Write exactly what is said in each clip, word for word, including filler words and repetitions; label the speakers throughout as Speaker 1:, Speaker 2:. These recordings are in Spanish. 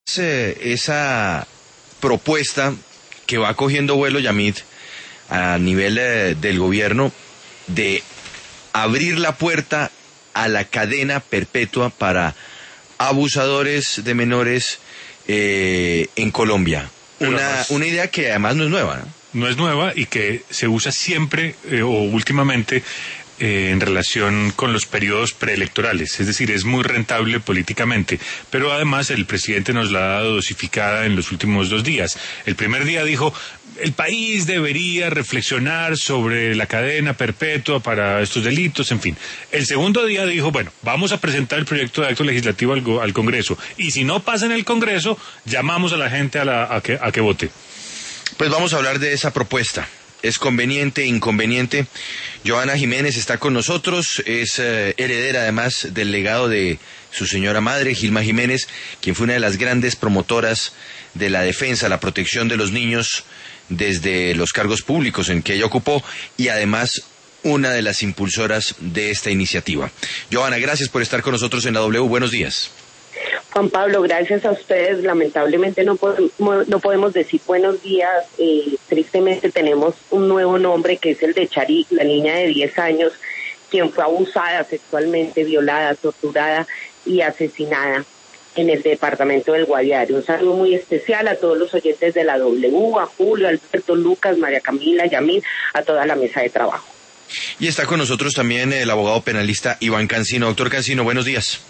Speaker 1: eh, esa propuesta que va cogiendo vuelo, Yamid, a nivel eh, del gobierno, de abrir la puerta a la cadena perpetua para abusadores de menores eh, en Colombia. Una, una idea que además no es nueva, ¿no?
Speaker 2: No es nueva y que se usa siempre eh, o últimamente eh, en relación con los periodos preelectorales, es decir, es muy rentable políticamente, pero además el presidente nos la ha dado dosificada en los últimos dos días. El primer día dijo, el país debería reflexionar sobre la cadena perpetua para estos delitos, en fin. El segundo día dijo, bueno, vamos a presentar el proyecto de acto legislativo al, al Congreso, y si no pasa en el Congreso, llamamos a la gente a, la, a, que, a que vote.
Speaker 1: Pues vamos a hablar de esa propuesta. ¿Es conveniente, inconveniente? Johanna Jiménez está con nosotros, es eh, heredera además del legado de su señora madre, Gilma Jiménez, quien fue una de las grandes promotoras de la defensa, la protección de los niños desde los cargos públicos en que ella ocupó, y además una de las impulsoras de esta iniciativa. Johanna, gracias por estar con nosotros en la W. Buenos días.
Speaker 3: Juan Pablo, gracias a ustedes. Lamentablemente no podemos, no podemos decir buenos días. Eh, tristemente tenemos un nuevo nombre, que es el de Charik, la niña de diez años, quien fue abusada sexualmente, violada, torturada y asesinada en el departamento del Guaviare. Un saludo muy especial a todos los oyentes de la W, a Julio, Alberto, Lucas, María Camila, Yamil, a toda la mesa de trabajo.
Speaker 1: Y está con nosotros también el abogado penalista Iván Cancino. Doctor Cancino, buenos días.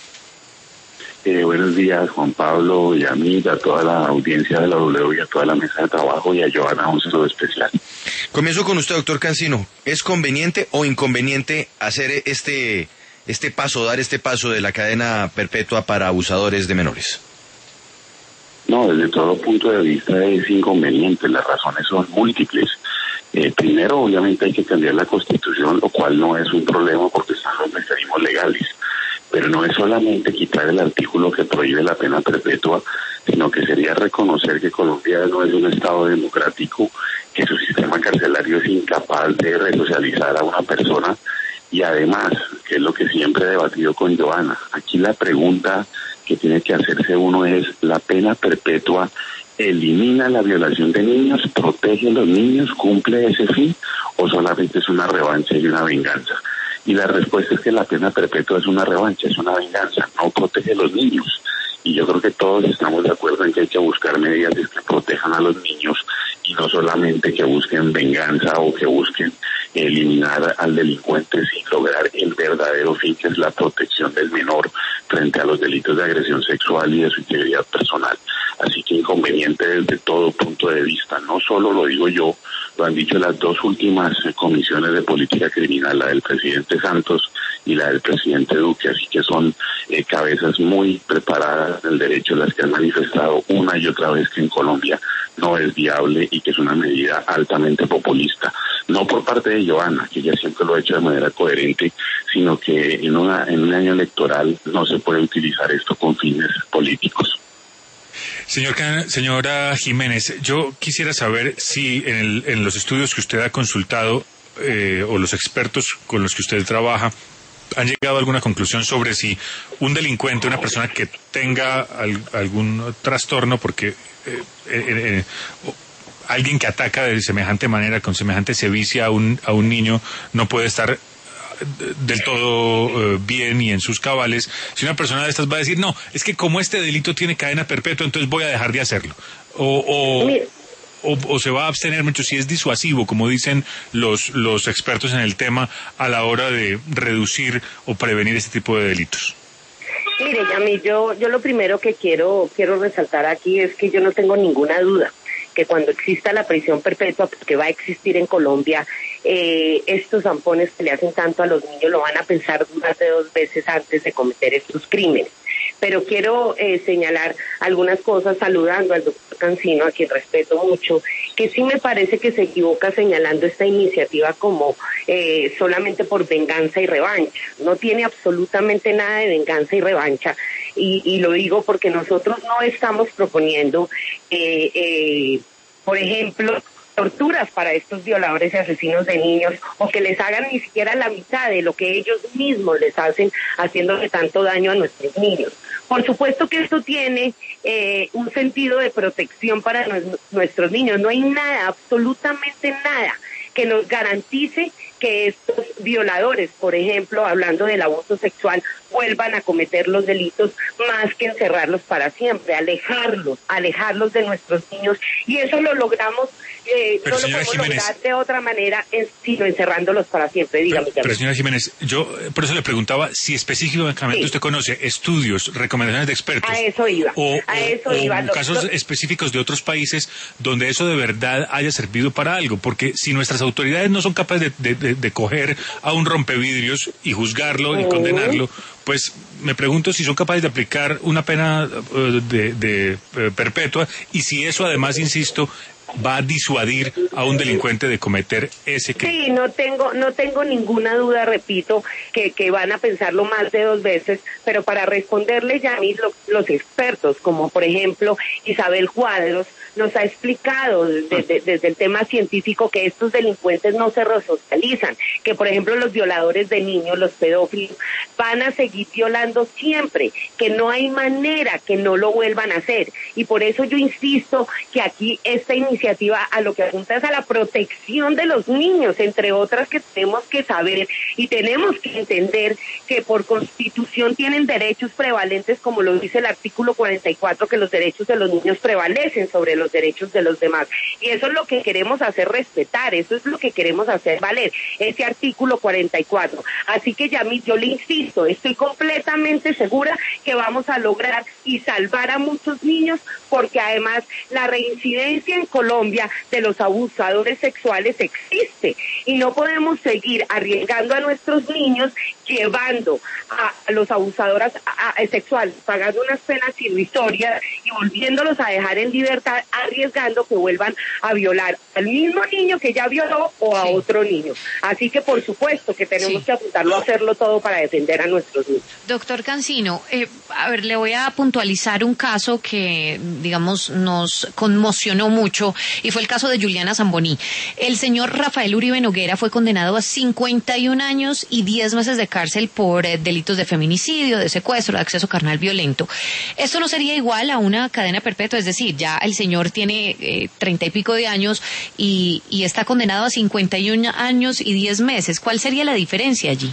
Speaker 4: Eh, buenos días, Juan Pablo, y a mí, a toda la audiencia de la W y a toda la mesa de trabajo, y a Johanna, un saludo especial.
Speaker 1: Comienzo con usted, doctor Cancino. ¿Es conveniente o inconveniente hacer este, este paso, dar este paso de la cadena perpetua para abusadores de menores?
Speaker 4: No, desde todo punto de vista es inconveniente. Las razones son múltiples. Eh, primero, obviamente, hay que cambiar la Constitución, lo cual no es un problema porque están los mecanismos legales. Pero no es solamente quitar el artículo que prohíbe la pena perpetua, sino que sería reconocer que Colombia no es un Estado democrático, que su sistema carcelario es incapaz de resocializar a una persona, y además, que es lo que siempre he debatido con Johanna, aquí la pregunta que tiene que hacerse uno es, ¿la pena perpetua elimina la violación de niños, protege a los niños, cumple ese fin, o solamente es una revancha y una venganza? Y la respuesta es que la pena perpetua es una revancha, es una venganza, no protege a los niños. Y yo creo que todos estamos de acuerdo en que hay que buscar medidas que protejan a los niños y no solamente que busquen venganza o que busquen eliminar al delincuente sin lograr el verdadero fin, que es la protección del menor frente a los delitos de agresión sexual y de su integridad personal. Así que inconveniente desde todo punto de vista. No solo lo digo yo, lo han dicho las dos últimas comisiones de política criminal, la del presidente Santos y la del presidente Duque, así que son eh, cabezas muy preparadas del derecho las que han manifestado una y otra vez que en Colombia no es viable y que es una medida altamente populista. No por parte de Johanna, que ella siempre lo ha hecho de manera coherente, sino que en, una, en un año electoral no se puede utilizar esto con fines políticos.
Speaker 2: Señor, señora Jiménez, yo quisiera saber si en, el, en los estudios que usted ha consultado eh, o los expertos con los que usted trabaja han llegado a alguna conclusión sobre si un delincuente, una persona que tenga al, algún trastorno, porque eh, eh, eh, alguien que ataca de semejante manera, con semejante sevicia a un, a un niño, no puede estar del todo uh, bien y en sus cabales, si una persona de estas va a decir, no, es que como este delito tiene cadena perpetua, entonces voy a dejar de hacerlo, o, o, o, o se va a abstener mucho, si es disuasivo, como dicen los, los expertos en el tema, a la hora de reducir o prevenir este tipo de delitos.
Speaker 3: Mire, Yami, yo, yo lo primero que quiero, quiero resaltar aquí es que yo no tengo ninguna duda que cuando exista la prisión perpetua, porque va a existir en Colombia, eh, estos zampones que le hacen tanto a los niños lo van a pensar más de dos veces antes de cometer estos crímenes. Pero quiero eh, señalar algunas cosas saludando al doctor Cancino, a quien respeto mucho, que sí me parece que se equivoca señalando esta iniciativa como eh, solamente por venganza y revancha. No tiene absolutamente nada de venganza y revancha. Y, y lo digo porque nosotros no estamos proponiendo, eh, eh, por ejemplo, torturas para estos violadores y asesinos de niños, o que les hagan ni siquiera la mitad de lo que ellos mismos les hacen, haciéndole tanto daño a nuestros niños. Por supuesto que esto tiene eh, un sentido de protección para nu- nuestros niños. No hay nada, absolutamente nada, que nos garantice que estos violadores, por ejemplo, hablando del abuso sexual, vuelvan a cometer los delitos, más que encerrarlos para siempre, alejarlos, alejarlos de nuestros niños, y eso lo logramos, eh, no lo podemos
Speaker 2: Jiménez,
Speaker 3: lograr de otra manera, en, sino encerrándolos para siempre. Dígame.
Speaker 2: Pero, pero señora Jiménez, yo por eso le preguntaba si específicamente sí. usted conoce estudios, recomendaciones de expertos.
Speaker 3: A eso iba.
Speaker 2: O,
Speaker 3: a
Speaker 2: o,
Speaker 3: eso
Speaker 2: o
Speaker 3: iba.
Speaker 2: casos
Speaker 3: los,
Speaker 2: específicos de otros países donde eso de verdad haya servido para algo, porque si nuestras autoridades no son capaces de, de, de, de coger a un rompevidrios y juzgarlo y uh, condenarlo, pues me pregunto si son capaces de aplicar una pena uh, de, de uh, perpetua, y si eso además, insisto, va a disuadir a un delincuente de cometer ese crimen.
Speaker 3: Sí, no tengo, no tengo ninguna duda, repito, que, que van a pensarlo más de dos veces, pero para responderle ya a mí los, los expertos, como por ejemplo Isabel Cuadros, nos ha explicado desde, de, desde el tema científico que estos delincuentes no se resocializan, que por ejemplo los violadores de niños, los pedófilos, van a seguir violando siempre, que no hay manera que no lo vuelvan a hacer, y por eso yo insisto que aquí esta iniciativa a lo que apunta es a la protección de los niños, entre otras que tenemos que saber y tenemos que entender que por Constitución tienen derechos prevalentes, como lo dice el artículo cuarenta y cuatro, que los derechos de los niños prevalecen sobre los derechos de los demás, y eso es lo que queremos hacer respetar, eso es lo que queremos hacer valer, ese artículo cuarenta y cuatro. Así que Yamil, yo le insisto, estoy completamente segura que vamos a lograr y salvar a muchos niños, porque además la reincidencia en Colombia de los abusadores sexuales existe, y no podemos seguir arriesgando a nuestros niños, llevando a los abusadores a, a, sexuales, pagando unas penas irrisorias y volviéndolos a dejar en libertad, arriesgando que vuelvan a violar al mismo niño que ya violó o a sí. otro niño. Así que por supuesto que tenemos sí. que apuntarlo a hacerlo todo para defender a nuestros niños.
Speaker 5: Doctor Cancino, eh, a ver, le voy a puntualizar un caso que, digamos, nos conmocionó mucho, y fue el caso de Juliana Zamboní. El señor Rafael Uribe Noguera fue condenado a cincuenta y un años y diez meses de cárcel por eh, delitos de feminicidio, de secuestro, de acceso carnal violento. ¿Esto no sería igual a una cadena perpetua? Es decir, ya el señor tiene eh, treinta y pico de años y, y está condenado a cincuenta y un años y diez meses. ¿Cuál sería la diferencia allí?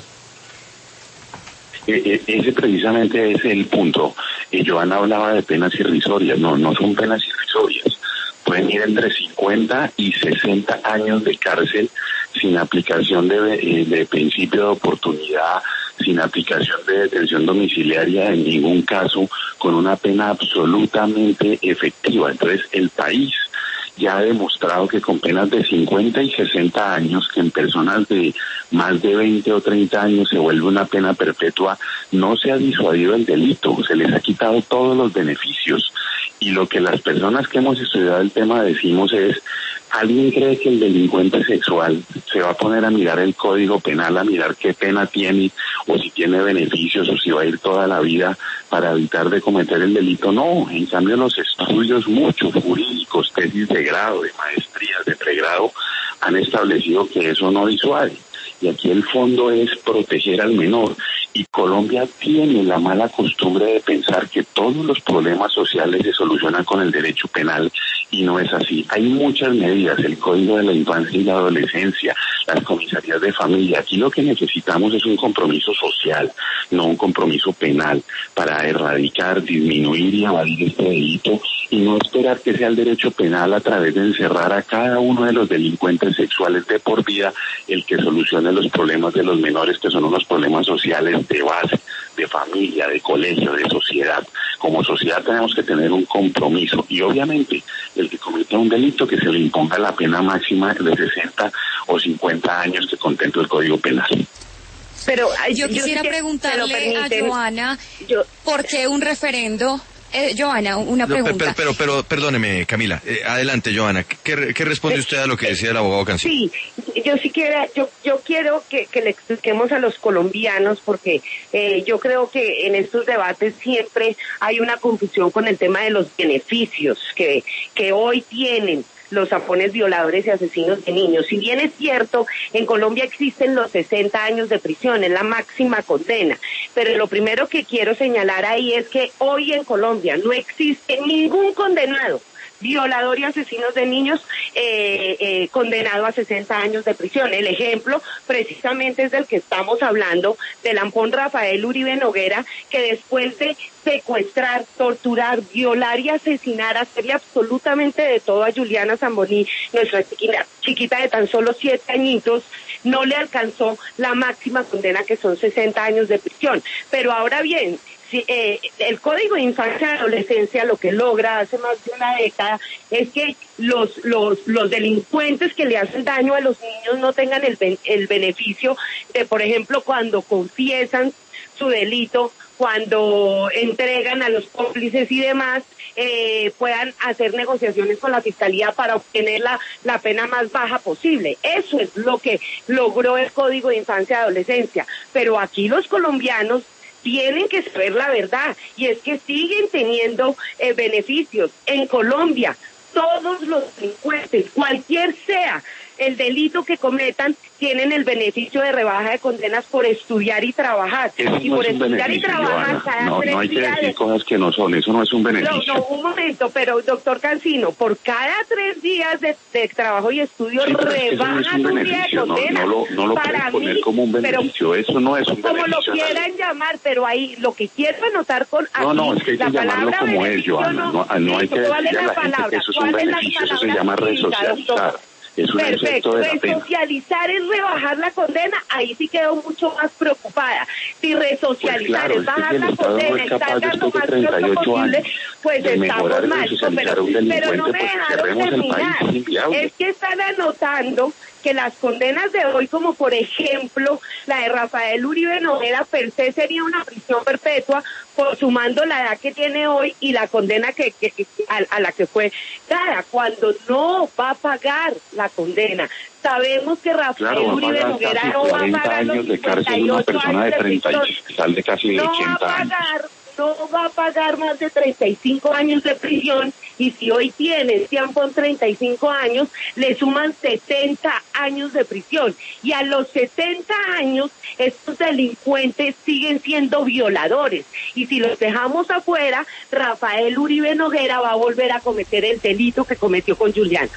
Speaker 4: Eh, ese precisamente es el punto. Eh, Joana hablaba de penas irrisorias. No, no son penas irrisorias. Pueden ir entre cincuenta y sesenta años de cárcel sin aplicación de, de, de principio de oportunidad, sin aplicación de detención domiciliaria en ningún caso, con una pena absolutamente efectiva. Entonces, el país ya ha demostrado que con penas de cincuenta y sesenta años, que en personas de más de veinte o treinta años se vuelve una pena perpetua, no se ha disuadido el delito, se les ha quitado todos los beneficios. Y lo que las personas que hemos estudiado el tema decimos es, ¿alguien cree que el delincuente sexual se va a poner a mirar el código penal, a mirar qué pena tiene, o si tiene beneficios, o si va a ir toda la vida para evitar de cometer el delito? No, en cambio los estudios, muchos jurídicos, tesis de grado, de maestrías, de pregrado, han establecido que eso no disuade. Y aquí el fondo es proteger al menor. Y Colombia tiene la mala costumbre de pensar que todos los problemas sociales se solucionan con el derecho penal, y no es así. Hay muchas medidas, el Código de la Infancia y la Adolescencia, las comisarías de familia. Aquí lo que necesitamos es un compromiso social, no un compromiso penal, para erradicar, disminuir y evadir este delito, y no esperar que sea el derecho penal a través de encerrar a cada uno de los delincuentes sexuales de por vida el que solucione los problemas de los menores, que son unos problemas sociales de base, de familia, de colegio, de sociedad. Como sociedad tenemos que tener un compromiso, y obviamente el que cometa un delito, que se le imponga la pena máxima de sesenta o cincuenta años que contempla el Código Penal.
Speaker 5: Pero yo, yo quisiera yo, preguntarle a Joana, yo, ¿por qué un referendo? Eh, Joana, una pregunta.
Speaker 1: Pero, pero, pero perdóneme, Camila. Eh, adelante, Joana. ¿Qué, qué responde usted a lo que decía el abogado Cancino?
Speaker 3: Sí, yo sí quiero, yo, yo quiero que, que le expliquemos a los colombianos, porque eh, yo creo que en estos debates siempre hay una confusión con el tema de los beneficios que, que hoy tienen los zampones violadores y asesinos de niños. Si bien es cierto, en Colombia existen los sesenta años de prisión, es la máxima condena, pero lo primero que quiero señalar ahí es que hoy en Colombia no existe ningún condenado violador y asesinos de niños eh, eh, condenado a sesenta años de prisión. El ejemplo precisamente es del que estamos hablando, del ampón Rafael Uribe Noguera, que después de secuestrar, torturar, violar y asesinar, hacerle absolutamente de todo a Juliana Zamboní, nuestra chiquita, chiquita de tan solo siete añitos, no le alcanzó la máxima condena, que son sesenta años de prisión. Pero ahora bien, Sí, eh, el Código de Infancia y Adolescencia lo que logra hace más de una década es que los los los delincuentes que le hacen daño a los niños no tengan el, el beneficio de, por ejemplo, cuando confiesan su delito, cuando entregan a los cómplices y demás, eh, puedan hacer negociaciones con la Fiscalía para obtener la, la pena más baja posible. Eso es lo que logró el Código de Infancia y Adolescencia. Pero aquí los colombianos tienen que saber la verdad, y es que siguen teniendo eh, beneficios. En Colombia, todos los delincuentes, cualquier sea el delito que cometan, tienen el beneficio de rebaja de condenas por estudiar y trabajar.
Speaker 4: Eso
Speaker 3: y
Speaker 4: no
Speaker 3: por
Speaker 4: es un
Speaker 3: estudiar
Speaker 4: beneficio,
Speaker 3: y trabajar
Speaker 4: Joana.
Speaker 3: cada
Speaker 4: No,
Speaker 3: tres
Speaker 4: no hay que
Speaker 3: días
Speaker 4: decir
Speaker 3: de...
Speaker 4: cosas que no son, eso no es un beneficio.
Speaker 3: No, no, un momento, pero doctor Cancino, por cada tres días de, de trabajo y estudio
Speaker 4: Sí, pero es que eso no es
Speaker 3: rebajan
Speaker 4: un
Speaker 3: un día de
Speaker 4: beneficio, no,
Speaker 3: condena.
Speaker 4: no lo, no lo
Speaker 3: Para
Speaker 4: pueden poner
Speaker 3: mí,
Speaker 4: como un beneficio,
Speaker 3: pero,
Speaker 4: eso no es un
Speaker 3: como
Speaker 4: beneficio.
Speaker 3: lo quieran llamar, pero ahí lo que quiero anotar con aquí,
Speaker 4: No, no, es que hay que
Speaker 3: la
Speaker 4: llamarlo
Speaker 3: palabra
Speaker 4: como es,
Speaker 3: beneficio,
Speaker 4: Joana, no, no hay que
Speaker 3: ¿cuál es
Speaker 4: decirle a
Speaker 3: la
Speaker 4: la gente
Speaker 3: palabra?
Speaker 4: que eso es un
Speaker 3: ¿Cuál es la
Speaker 4: beneficio, eso se
Speaker 3: palabra
Speaker 4: llama
Speaker 3: jurídica,
Speaker 4: resocializar.
Speaker 3: doctor?
Speaker 4: Es un
Speaker 3: Perfecto,
Speaker 4: efecto de la pena.
Speaker 3: resocializar es rebajar la condena, ahí sí quedo mucho más preocupada. Si resocializar
Speaker 4: Pues claro,
Speaker 3: es bajar
Speaker 4: es que si el
Speaker 3: la
Speaker 4: Estado no
Speaker 3: condena
Speaker 4: es
Speaker 3: y
Speaker 4: capaz
Speaker 3: sacar lo
Speaker 4: después de
Speaker 3: más
Speaker 4: treinta y
Speaker 3: pronto
Speaker 4: ocho
Speaker 3: posible,
Speaker 4: años
Speaker 3: pues
Speaker 4: de
Speaker 3: estamos
Speaker 4: mejorar y
Speaker 3: mal.
Speaker 4: resocializar
Speaker 3: Pero,
Speaker 4: a un
Speaker 3: pero no
Speaker 4: delincuente,
Speaker 3: me
Speaker 4: pues
Speaker 3: dejaron
Speaker 4: cerremos el país,
Speaker 3: terminar.
Speaker 4: es inviable.
Speaker 3: Es que están anotando que las condenas de hoy, como por ejemplo la de Rafael Uribe Noguera, per se sería una prisión perpetua, por sumando la edad que tiene hoy y la condena que, que, que a, a la que fue dada, cuando no va a pagar la condena. Sabemos que Rafael
Speaker 4: Claro,
Speaker 3: Uribe Noguera no va a pagar los
Speaker 4: años de cárcel una persona de treinta y sale casi de
Speaker 3: no
Speaker 4: ochenta
Speaker 3: va a
Speaker 4: años.
Speaker 3: pagar, no va a pagar más de treinta y cinco años de prisión, y si hoy tiene Ciampón treinta y cinco años, le suman setenta años de prisión, y a los setenta años estos delincuentes siguen siendo violadores, y si los dejamos afuera, Rafael Uribe Noguera va a volver a cometer el delito que cometió con Juliana.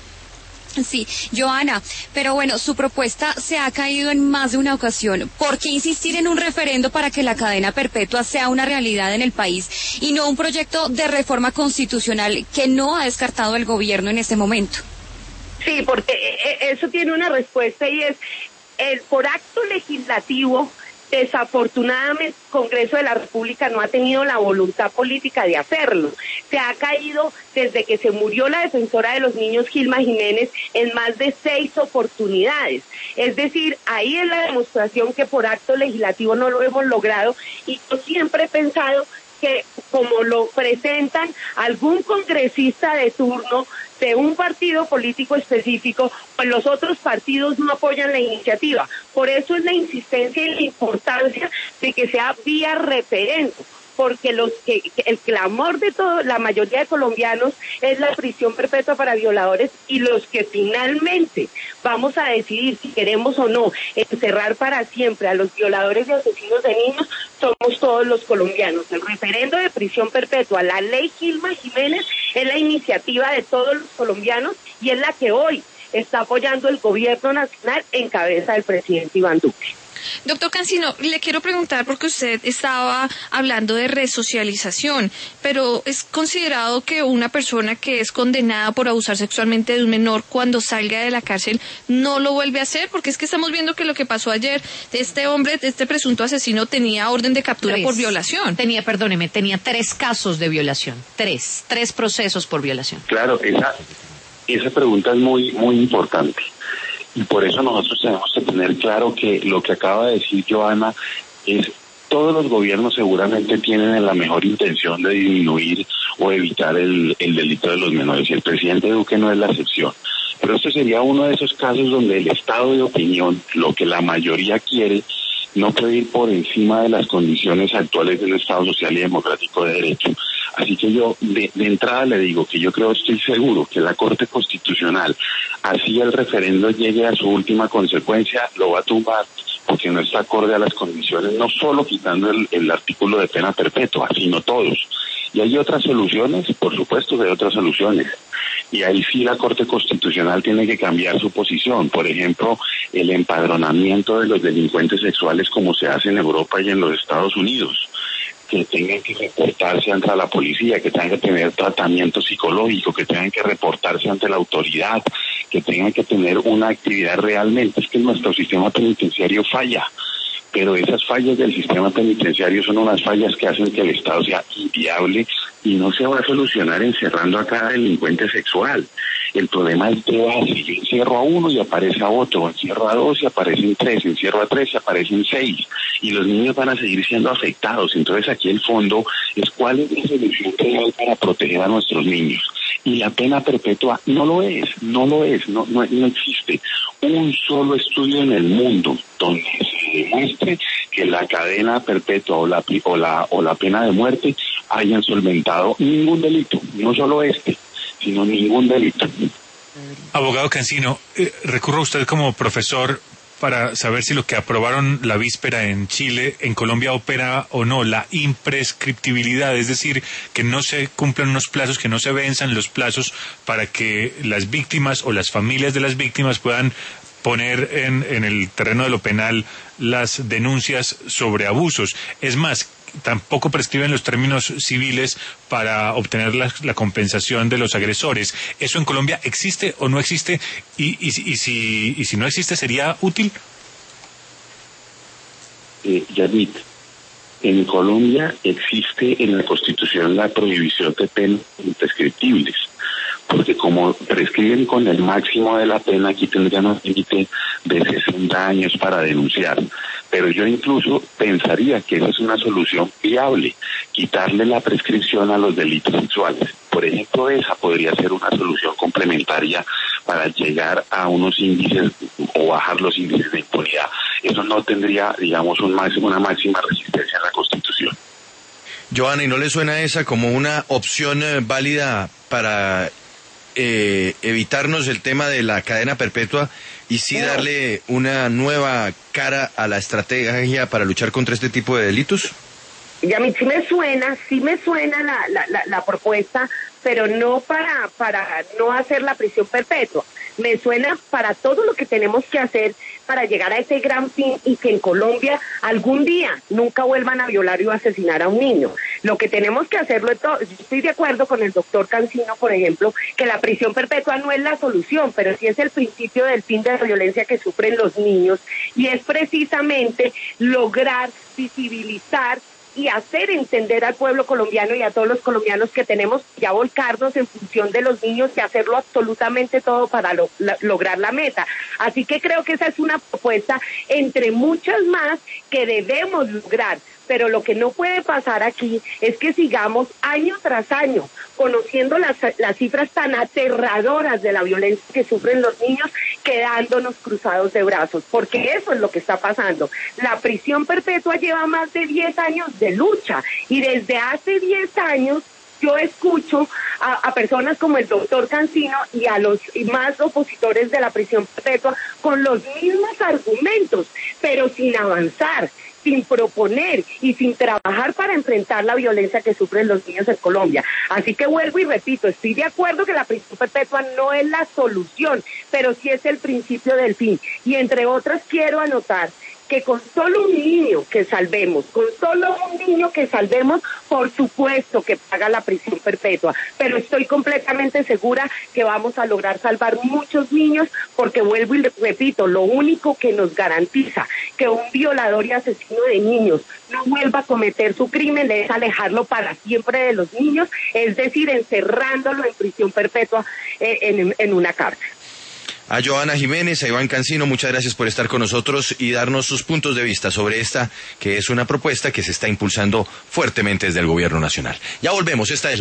Speaker 6: Sí, Joana, pero bueno, su propuesta se ha caído en más de una ocasión. ¿Por qué insistir en un referendo para que la cadena perpetua sea una realidad en el país y no un proyecto de reforma constitucional que no ha descartado el gobierno en este momento?
Speaker 3: Sí, porque eso tiene una respuesta, y es, el por acto legislativo, desafortunadamente el Congreso de la República no ha tenido la voluntad política de hacerlo. Se ha caído desde que se murió la defensora de los niños, Gilma Jiménez, en más de seis oportunidades. Es decir, ahí es la demostración que por acto legislativo no lo hemos logrado, y yo siempre he pensado que, como lo presentan algún congresista de turno de un partido político específico, pues los otros partidos no apoyan la iniciativa. Por eso es la insistencia y la importancia de que sea vía referendo, porque los que, el clamor de todo, la mayoría de colombianos, es la prisión perpetua para violadores, y los que finalmente vamos a decidir si queremos o no encerrar para siempre a los violadores y asesinos de niños somos todos los colombianos. El referendo de prisión perpetua, la ley Gilma Jiménez, es la iniciativa de todos los colombianos, y es la que hoy está apoyando el gobierno nacional en cabeza del presidente Iván Duque.
Speaker 7: Doctor Cancino, le quiero preguntar, porque usted estaba hablando de resocialización, pero ¿es considerado que una persona que es condenada por abusar sexualmente de un menor, cuando salga de la cárcel no lo vuelve a hacer? Porque es que estamos viendo que lo que pasó ayer, de este hombre, de este presunto asesino, tenía orden de captura
Speaker 5: tres.
Speaker 7: por violación.
Speaker 5: Tenía, perdóneme, tenía tres casos de violación, tres, tres procesos por violación.
Speaker 4: Claro, esa, esa pregunta es muy, muy importante. Y por eso nosotros tenemos que tener claro que lo que acaba de decir Joana es, todos los gobiernos seguramente tienen la mejor intención de disminuir o evitar el, el delito de los menores, y el presidente Duque no es la excepción. Pero este sería uno de esos casos donde el estado de opinión, lo que la mayoría quiere, no puede ir por encima de las condiciones actuales del Estado social y democrático de derecho. Así que yo de, de entrada le digo que yo creo, estoy seguro que la Corte Constitucional, así el referendo llegue a su última consecuencia, lo va a tumbar, porque no está acorde a las condiciones, no solo quitando el, el artículo de pena perpetua, sino todos. Y hay otras soluciones, por supuesto que hay otras soluciones. Y ahí sí la Corte Constitucional tiene que cambiar su posición. Por ejemplo, el empadronamiento de los delincuentes sexuales como se hace en Europa y en los Estados Unidos, que tengan que reportarse ante la policía, que tengan que tener tratamiento psicológico, que tengan que reportarse ante la autoridad, que tengan que tener una actividad realmente. Es que nuestro sistema penitenciario falla, pero esas fallas del sistema penitenciario son unas fallas que hacen que el Estado sea inviable y no se va a solucionar encerrando a cada delincuente sexual. El problema es de base. Yo encierro a uno y aparece a otro, encierro a dos y aparecen tres, encierro a tres y aparecen seis, y los niños van a seguir siendo afectados. Entonces aquí el fondo es cuál es la solución real para proteger a nuestros niños. Y la pena perpetua no lo es, no lo es, no, no, no existe un solo estudio en el mundo donde se demuestre que la cadena perpetua o la, o la, o la pena de muerte hayan solventado ningún delito, no solo este, sino ningún delito.
Speaker 2: Abogado Cancino, eh, recurro a usted como profesor para saber si lo que aprobaron la víspera en Chile, en Colombia opera o no la imprescriptibilidad, es decir, que no se cumplan unos plazos, que no se venzan los plazos para que las víctimas o las familias de las víctimas puedan poner en, en el terreno de lo penal las denuncias sobre abusos. Es más, tampoco prescriben los términos civiles para obtener la, la compensación de los agresores. ¿Eso en Colombia existe o no existe? Y, y, y, si, y si no existe, ¿sería útil?
Speaker 4: Eh, Yadid, en Colombia existe en la Constitución la prohibición de penas imprescriptibles, porque como prescriben con el máximo de la pena, aquí tendrían un límite de sesenta años para denunciar. Pero yo incluso pensaría que esa es una solución viable, quitarle la prescripción a los delitos sexuales. Por ejemplo, esa podría ser una solución complementaria para llegar a unos índices o bajar los índices de impunidad. Eso no tendría, digamos, un máximo, una máxima resistencia en la Constitución.
Speaker 1: Johanna, ¿y no le suena esa como una opción eh, válida para eh, evitarnos el tema de la cadena perpetua y sí darle una nueva cara a la estrategia para luchar contra este tipo de delitos?
Speaker 3: Y a mí sí me suena, sí me suena la, la, la, la propuesta, pero no para, para no hacer la prisión perpetua. Me suena para todo lo que tenemos que hacer para llegar a ese gran fin y que en Colombia algún día nunca vuelvan a violar o asesinar a un niño. Lo que tenemos que hacerlo es todo. Yo estoy de acuerdo con el doctor Cancino, por ejemplo, que la prisión perpetua no es la solución, pero sí es el principio del fin de la violencia que sufren los niños, y es precisamente lograr visibilizar y hacer entender al pueblo colombiano y a todos los colombianos que tenemos ya volcarnos en función de los niños y hacerlo absolutamente todo para lo, la, lograr la meta. Así que creo que esa es una propuesta entre muchas más que debemos lograr. Pero lo que no puede pasar aquí es que sigamos año tras año conociendo las, las cifras tan aterradoras de la violencia que sufren los niños, quedándonos cruzados de brazos, porque eso es lo que está pasando. La prisión perpetua lleva más de diez años de lucha, y desde hace diez años yo escucho a, a personas como el doctor Cancino y a los más opositores de la prisión perpetua con los mismos argumentos, pero sin avanzar, sin proponer y sin trabajar para enfrentar la violencia que sufren los niños en Colombia. Así que vuelvo y repito, estoy de acuerdo que la prisión perpetua no es la solución, pero sí es el principio del fin. Y entre otras quiero anotar que con solo un niño que salvemos, con solo un niño que salvemos, por supuesto que paga la prisión perpetua, pero estoy completamente segura que vamos a lograr salvar muchos niños, porque vuelvo y repito, lo único que nos garantiza que un violador y asesino de niños no vuelva a cometer su crimen es alejarlo para siempre de los niños, es decir, encerrándolo en prisión perpetua eh, en, en una cárcel.
Speaker 1: A Johanna Jiménez, a Iván Cancino, muchas gracias por estar con nosotros y darnos sus puntos de vista sobre esta, que es una propuesta que se está impulsando fuertemente desde el Gobierno Nacional. Ya volvemos, esta es la